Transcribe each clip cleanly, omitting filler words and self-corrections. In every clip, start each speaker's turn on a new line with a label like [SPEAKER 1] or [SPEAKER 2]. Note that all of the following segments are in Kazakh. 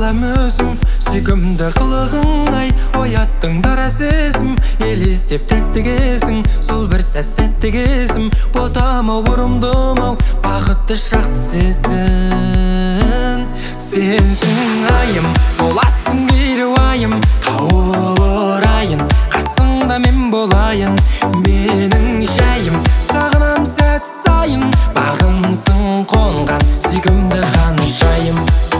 [SPEAKER 1] қалам өзім, сүйкімді қылығың ай, ояттың дара сезім, елестеп тәтті кезің, сол бір сәтті кезім, ботам-ау, бұрымдым-ау, бақытты шақты сезін. Сенсің айым, боласың кейде уайым, тауып орайын, қасыңда мен болайын, менің жайым, сағынам сәт сайын, бағымсың қонған, сүйкімді ханшайым.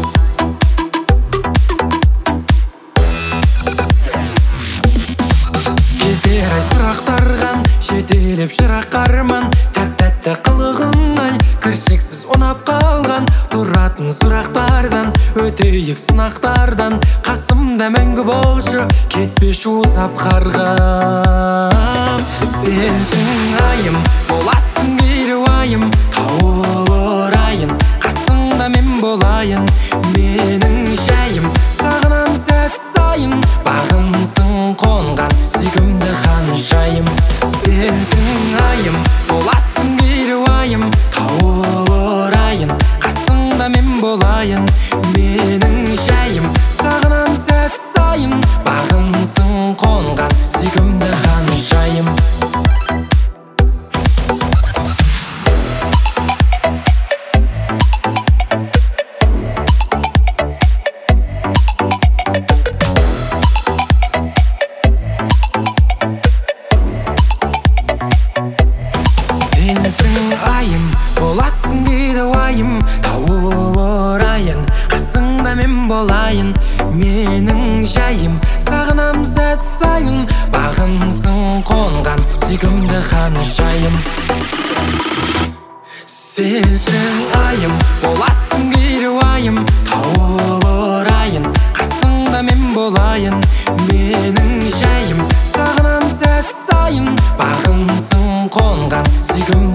[SPEAKER 1] Кездер ай сұрақтарған, жетелеп шырақ қарман, тәп-тәтті қылығың ай, кіршексіз ұнап қалған, тұратын сұрақтардан, өтейік сынақтардан, қасымда мәңгі болшы, кетпеші ұзап қарғам. Сенсің айым, боласың кейде уайым, тауып орайын, қасыңда мен болайын, менің жайым, сағынам сәт сайын, бағымсың қонған, сүйкімді ханшайым. Сенсің айым, боласың кейде уайым, тауып орайын, қасыңда мен болайын, менің жайым, сағынам сәт сайын, бағымсың қонған, сүйкімді ханшайым. Сенсің айым, боласың кейде уайым, тауып орайын, қасыңда мен болайын, менің жайым, сағынам сәт сайын, бағымсың қонған, сүйкімді ханшайым. Сенсің айым, боласың кейде уайым, тауып орайын, қасыңда мен болайын, менің жайым, сағынам сәт сайын, бағымсың қонған, сүйкімді